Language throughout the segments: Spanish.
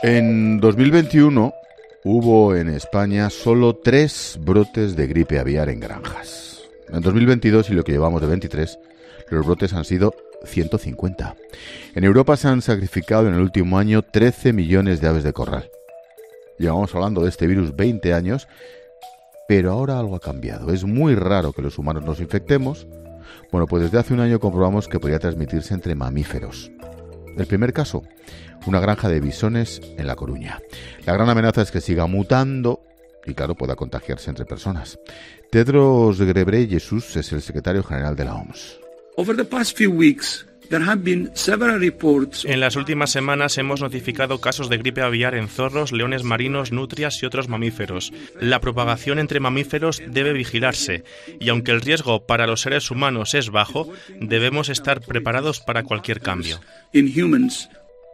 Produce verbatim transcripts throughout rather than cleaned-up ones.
En dos mil veintiuno hubo en España solo tres brotes de gripe aviar en granjas. En dos mil veintidós y lo que llevamos de veintitrés, los brotes han sido ciento cincuenta. En Europa se han sacrificado en el último año trece millones de aves de corral. Llevamos hablando de este virus veinte años, pero ahora algo ha cambiado. Es muy raro que los humanos nos infectemos. Bueno, pues desde hace un año comprobamos que podría transmitirse entre mamíferos. El primer caso, una granja de bisones en La Coruña. La gran amenaza es que siga mutando y, claro, pueda contagiarse entre personas. Tedros Ghebreyesus es el secretario general de la O M S. Over the past few weeks, there have been several reports. En las últimas semanas hemos notificado casos de gripe aviar en zorros, leones marinos, nutrias y otros mamíferos. La propagación entre mamíferos debe vigilarse y aunque el riesgo para los seres humanos es bajo, debemos estar preparados para cualquier cambio. In humans.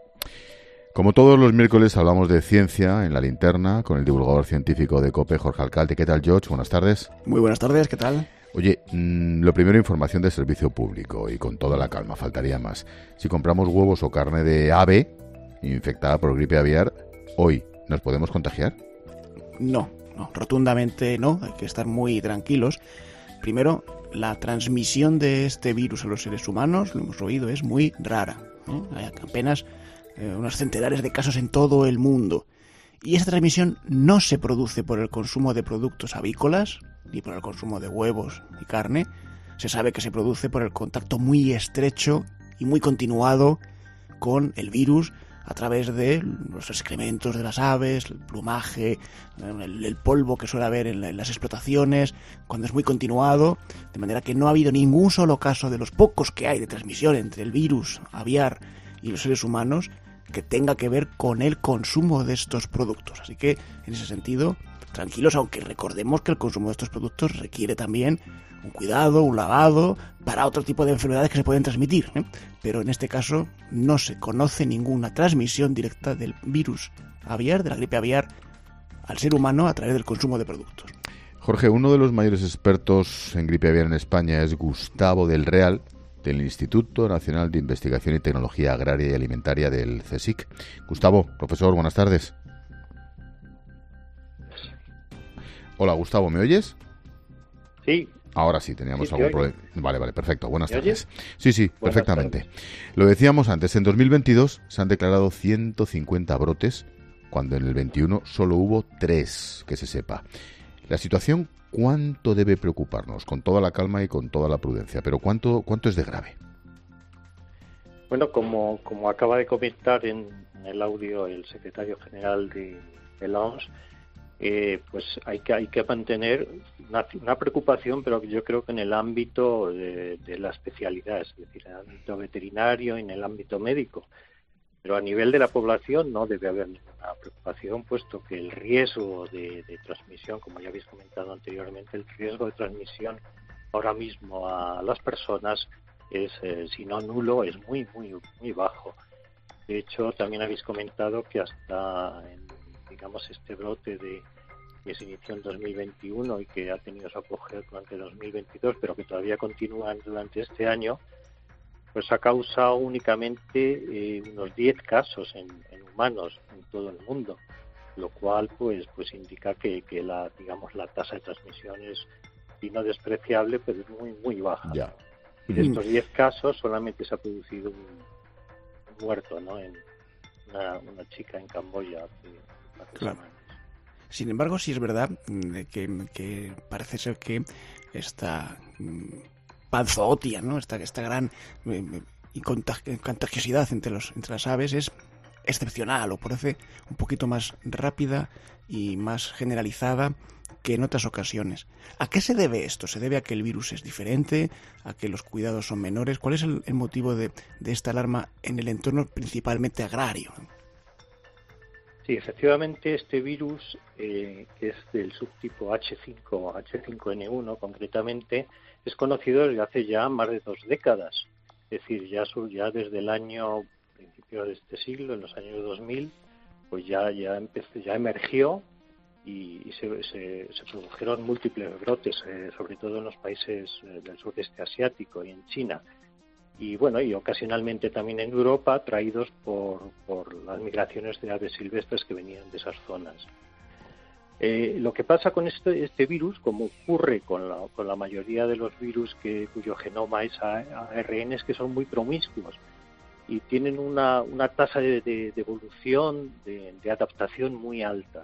Como todos los miércoles hablamos de ciencia en La Linterna con el divulgador científico de COPE, Jorge Alcalde. ¿Qué tal, George? Buenas tardes. Muy buenas tardes, ¿qué tal? Oye, mmm, lo primero, información de servicio público y con toda la calma, faltaría más. Si compramos huevos o carne de ave infectada por gripe aviar, ¿hoy nos podemos contagiar? No, no, rotundamente no, hay que estar muy tranquilos. Primero, la transmisión de este virus a los seres humanos, lo hemos oído, es muy rara, ¿eh? Hay apenas eh, unos centenares de casos en todo el mundo. Y esta transmisión no se produce por el consumo de productos avícolas, ni por el consumo de huevos y carne. Se sabe que se produce por el contacto muy estrecho y muy continuado con el virus a través de los excrementos de las aves, el plumaje, el, el polvo que suele haber en, la, en las explotaciones, cuando es muy continuado, de manera que no ha habido ningún solo caso de los pocos que hay de transmisión entre el virus aviar y los seres humanos que tenga que ver con el consumo de estos productos. Así que, en ese sentido, tranquilos, aunque recordemos que el consumo de estos productos requiere también un cuidado, un lavado, para otro tipo de enfermedades que se pueden transmitir, ¿eh? Pero en este caso no se conoce ninguna transmisión directa del virus aviar, de la gripe aviar, al ser humano a través del consumo de productos. Jorge, uno de los mayores expertos en gripe aviar en España es Gustavo del Real, del Instituto Nacional de Investigación y Tecnología Agraria y Alimentaria del CSIC. Gustavo, profesor, buenas tardes. Hola, Gustavo, ¿me oyes? Sí. Ahora sí, teníamos sí, algún problema. Vale, vale, perfecto. Buenas tardes. ¿Oyes? Sí, sí, Buenas perfectamente. Tardes. Lo decíamos antes, en dos mil veintidós se han declarado ciento cincuenta brotes, cuando en el veintiuno solo hubo tres, que se sepa. La situación, ¿cuánto debe preocuparnos? Con toda la calma y con toda la prudencia, pero ¿cuánto, cuánto es de grave? Bueno, como, como acaba de comentar en, en el audio el secretario general de, de la O M S, eh, pues hay que, hay que mantener una, una preocupación, pero yo creo que en el ámbito de, de la especialidad, es decir, en el ámbito veterinario y en el ámbito médico. Pero a nivel de la población no debe haber ninguna preocupación, puesto que el riesgo de, de transmisión, como ya habéis comentado anteriormente, el riesgo de transmisión ahora mismo a las personas es, eh, si no nulo, es muy, muy, muy bajo. De hecho, también habéis comentado que hasta, en, digamos, este brote de que se inició en dos mil veintiuno y que ha tenido su apogeo durante dos mil veintidós, pero que todavía continúa durante este año, pues ha causado únicamente eh, unos diez casos en, en humanos en todo el mundo, lo cual pues pues indica que, que la digamos la tasa de transmisión es, si no despreciable, pero es muy muy baja. Ya. Y de estos diez casos solamente se ha producido un, un muerto, ¿no? En una, una chica en Camboya hace, hace claro. semanas. Sin embargo, sí es verdad que, que parece ser que esta panzootia, ¿no? Esta, esta gran eh, contagiosidad entre, los, entre las aves es excepcional, o parece un poquito más rápida y más generalizada que en otras ocasiones. ¿A qué se debe esto? ¿Se debe a que el virus es diferente? ¿A que los cuidados son menores? ¿Cuál es el, el motivo de, de esta alarma en el entorno principalmente agrario? Sí, efectivamente este virus, eh, que es del subtipo hache cinco, hache cinco ene uno concretamente, es conocido desde hace ya más de dos décadas. Es decir, ya, ya desde el año, principio de este siglo, en los años dos mil, pues ya ya empezó, ya emergió y, y se, se, se produjeron múltiples brotes, eh, sobre todo en los países eh, del sudeste asiático y en China. y bueno, y ocasionalmente también en Europa, traídos por, por las migraciones de aves silvestres que venían de esas zonas. Eh, lo que pasa con este, este virus, como ocurre con la, con la mayoría de los virus que, cuyo genoma es A R N, es que son muy promiscuos y tienen una, una tasa de, de, de evolución, de, de adaptación muy alta.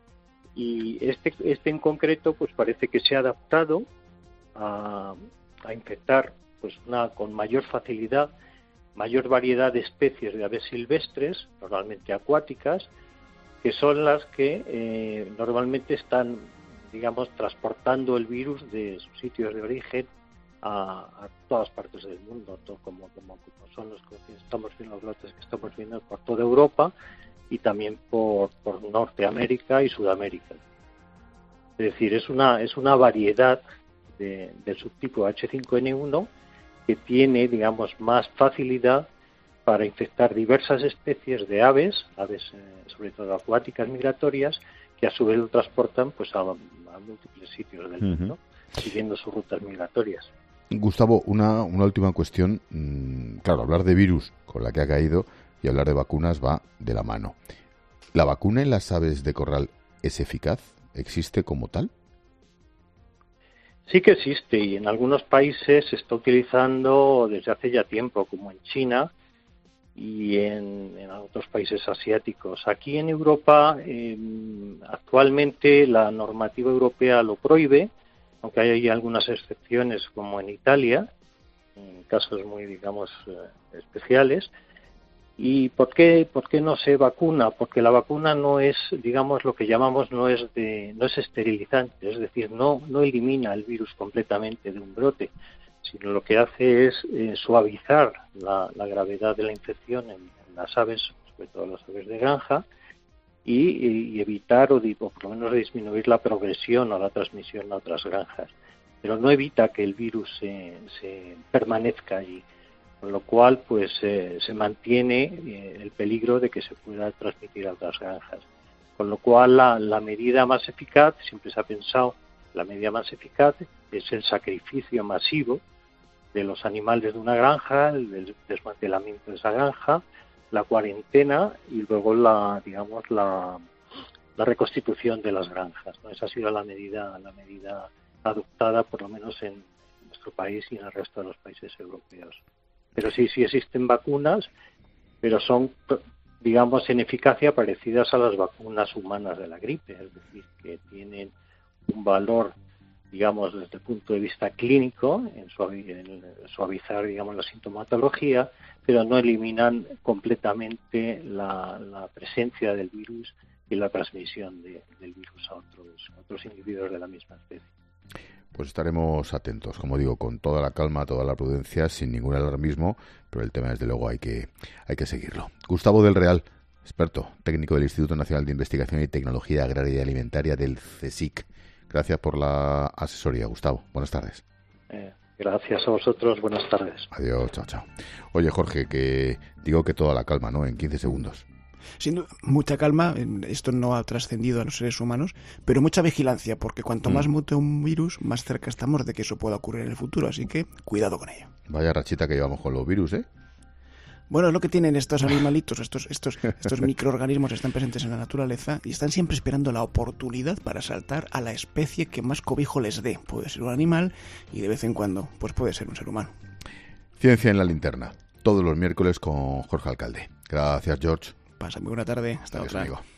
Y este, este en concreto, pues parece que se ha adaptado a, a infectar pues una, con mayor facilidad, mayor variedad de especies de aves silvestres, normalmente acuáticas, que son las que eh, normalmente están, digamos, transportando el virus de sus sitios de origen a, a todas partes del mundo, todo como, como, como son los que estamos viendo, los lotes que estamos viendo por toda Europa y también por, por Norteamérica y Sudamérica. Es decir, es una, es una variedad de, del subtipo H cinco N uno que tiene, digamos, más facilidad para infectar diversas especies de aves, aves eh, sobre todo acuáticas migratorias, que a su vez lo transportan pues a, a múltiples sitios del mundo, uh-huh. siguiendo sus rutas migratorias. Gustavo, una, una última cuestión. Mm, claro, hablar de virus con la que ha caído y hablar de vacunas va de la mano. ¿La vacuna en las aves de corral es eficaz? ¿Existe como tal? Sí que existe y en algunos países se está utilizando desde hace ya tiempo, como en China y en, en otros países asiáticos. Aquí en Europa eh, actualmente la normativa europea lo prohíbe, aunque hay algunas excepciones como en Italia, en casos muy, digamos, eh, especiales. ¿Y por qué, por qué no se vacuna? Porque la vacuna no es, digamos, lo que llamamos, no es de, no es esterilizante, es decir, no, no elimina el virus completamente de un brote, sino lo que hace es eh, suavizar la, la gravedad de la infección en, en las aves, sobre todo las aves de granja, y, y evitar o, o por lo menos disminuir la progresión o la transmisión a otras granjas. Pero no evita que el virus se, se permanezca allí. Con lo cual, pues eh, se mantiene eh, el peligro de que se pueda transmitir a otras granjas. Con lo cual, la, la medida más eficaz, siempre se ha pensado, la medida más eficaz es el sacrificio masivo de los animales de una granja, el desmantelamiento de esa granja, la cuarentena y luego la, digamos, la, la reconstitución de las granjas, ¿no? Esa ha sido la medida, la medida adoptada, por lo menos en nuestro país y en el resto de los países europeos. Pero sí, sí existen vacunas, pero son, digamos, en eficacia parecidas a las vacunas humanas de la gripe, es decir, que tienen un valor, digamos, desde el punto de vista clínico, en suavizar, digamos, la sintomatología, pero no eliminan completamente la, la presencia del virus y la transmisión de, del virus a otros, a otros individuos de la misma especie. Pues estaremos atentos, como digo, con toda la calma, toda la prudencia, sin ningún alarmismo, pero el tema, desde luego, hay que, hay que seguirlo. Gustavo del Real, experto, técnico del Instituto Nacional de Investigación y Tecnología Agraria y Alimentaria del CSIC. Gracias por la asesoría, Gustavo. Buenas tardes. Eh, gracias a vosotros. Buenas tardes. Adiós, chao, chao. Oye, Jorge, que digo que toda la calma, ¿no? En quince segundos. Sin duda, mucha calma, esto no ha trascendido a los seres humanos, pero mucha vigilancia, porque cuanto mm. más mute un virus, más cerca estamos de que eso pueda ocurrir en el futuro, así que cuidado con ello. Vaya rachita que llevamos con los virus, ¿eh? Bueno, es lo que tienen estos animalitos, estos, estos, estos microorganismos están presentes en la naturaleza y están siempre esperando la oportunidad para saltar a la especie que más cobijo les dé. Puede ser un animal y de vez en cuando pues puede ser un ser humano. Ciencia en la linterna, todos los miércoles con Jorge Alcalde. Gracias, George. Pasa muy buena tarde. Hasta Adiós, otra. Amigo.